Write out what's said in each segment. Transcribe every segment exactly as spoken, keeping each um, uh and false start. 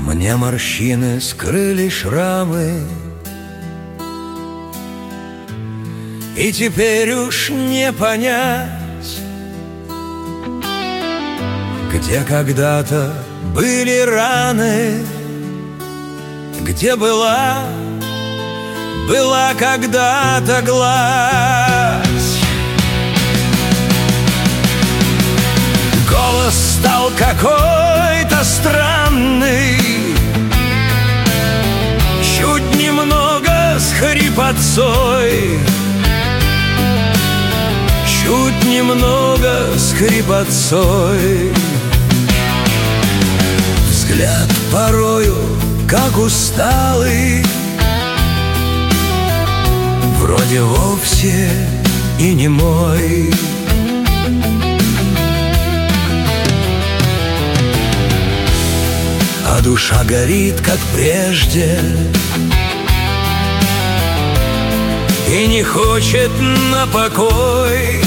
Мне морщины скрыли шрамы, и теперь уж не понять, где когда-то были раны, где была, была когда-то гладь. Голос стал какой-то странный, чуть немного с хрипотцой, чуть немного с хрипотцой. Взгляд порою как усталый, вроде вовсе и не мой. А душа горит, как прежде, и не хочет на покой.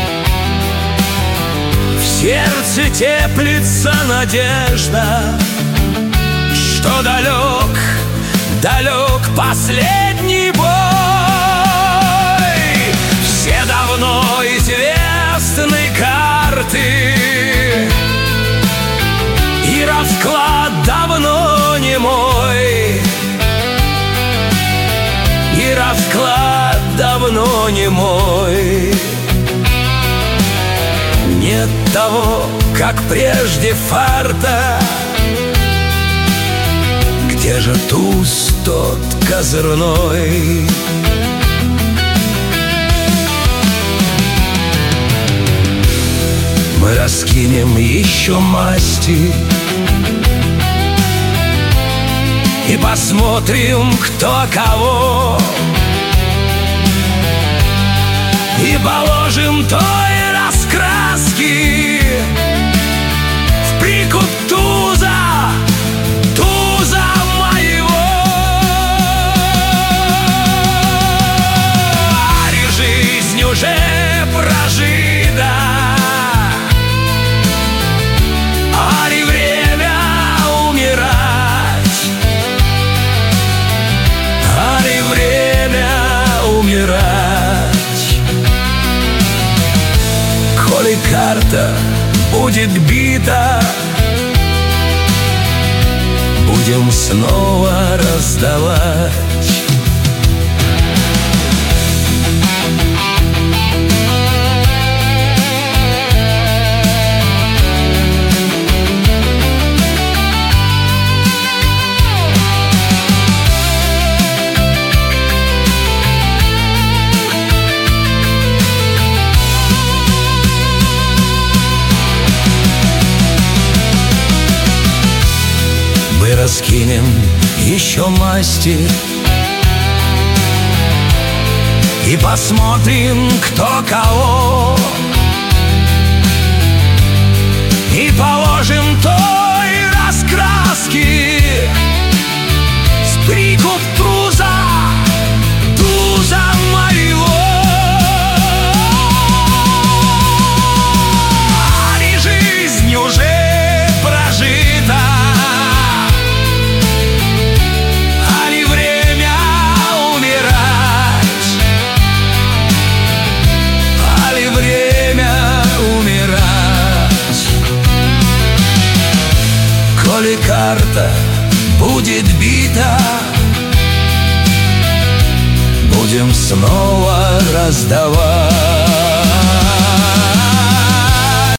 В сердце теплится надежда, что далек, далек последний бой. Все давно известны карты, и расклад давно не мой, и расклад давно не мой. Нет того, как прежде, фарта. Где же туз тот козырной? Мы раскинем еще масти и посмотрим, кто кого, и положим той раскраски в прикуп туза, туза моего. Ари, жизнь уже прожита, ари, время умирать, ари, время умирать. Коли карта будет бита, будем снова раздавать. Мы раскинем еще масти и посмотрим, кто кого, и положим той раскраски с прикуп туза, туза моего. Ари, жизнь уже прожита, ари, время умирать, ари, время умирать. Коли карта будет бита, будем снова раздавать.